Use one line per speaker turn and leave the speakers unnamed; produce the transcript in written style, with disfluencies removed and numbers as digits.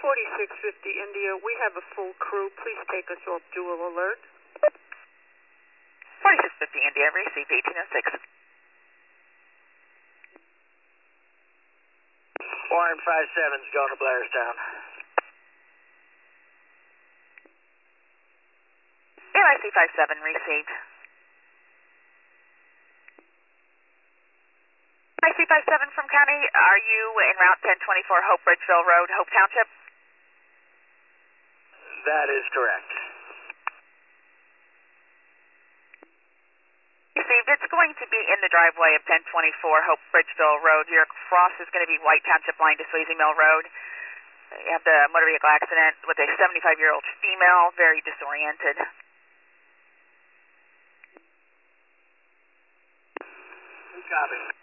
4650 India, we have a full crew. Please take us off dual alert.
4650 India, received 1806.
Warren 57's going to Blairstown.
AIC 57, received. AIC 57 from County, are you en route 1024 Hope Bridgeville Road, Hope Township?
That is correct.
Received. It's going to be in the driveway of 1024 Hope Bridgeville Road. Your cross is going to be White Township line to Swayze Mill Road. You have the motor vehicle accident with a 75-year-old female, very disoriented.
Copy.